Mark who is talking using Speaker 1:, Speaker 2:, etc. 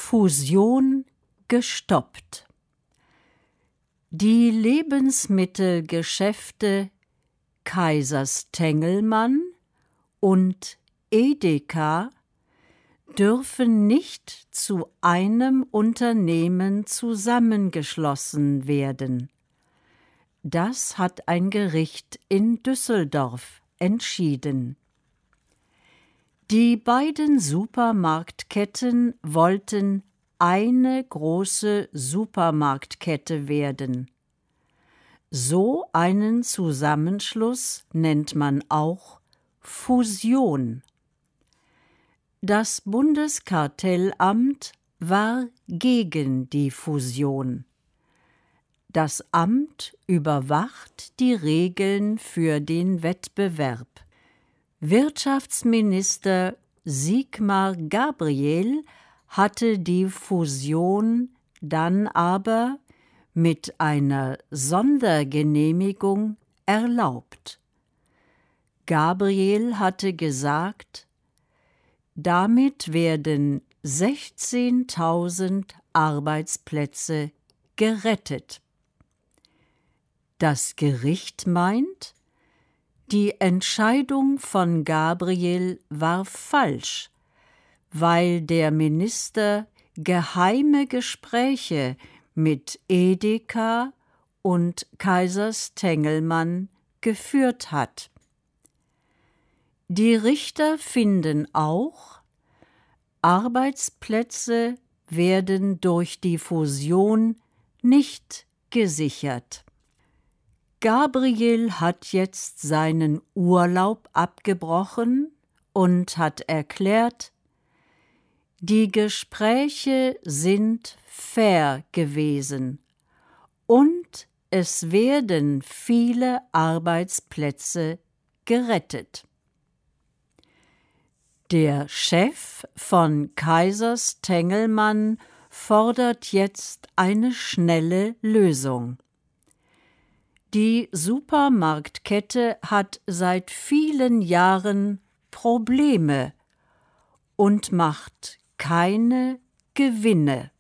Speaker 1: Fusion gestoppt. Die Lebensmittelgeschäfte Kaisers Tengelmann und Edeka dürfen nicht zu einem Unternehmen zusammengeschlossen werden. Das hat ein Gericht in Düsseldorf entschieden. Die beiden Supermarktketten wollten eine große Supermarktkette werden. So einen Zusammenschluss nennt man auch Fusion. Das Bundeskartellamt war gegen die Fusion. Das Amt überwacht die Regeln für den Wettbewerb. Wirtschaftsminister Sigmar Gabriel hatte die Fusion dann aber mit einer Sondergenehmigung erlaubt. Gabriel hatte gesagt, damit werden 16.000 Arbeitsplätze gerettet. Das Gericht meint, die Entscheidung von Gabriel war falsch, weil der Minister geheime Gespräche mit Edeka und Kaisers Tengelmann geführt hat. Die Richter finden auch, Arbeitsplätze werden durch die Fusion nicht gesichert. Gabriel hat jetzt seinen Urlaub abgebrochen und hat erklärt, die Gespräche sind fair gewesen und es werden viele Arbeitsplätze gerettet. Der Chef von Kaisers Tengelmann fordert jetzt eine schnelle Lösung. Die Supermarktkette hat seit vielen Jahren Probleme und macht keine Gewinne.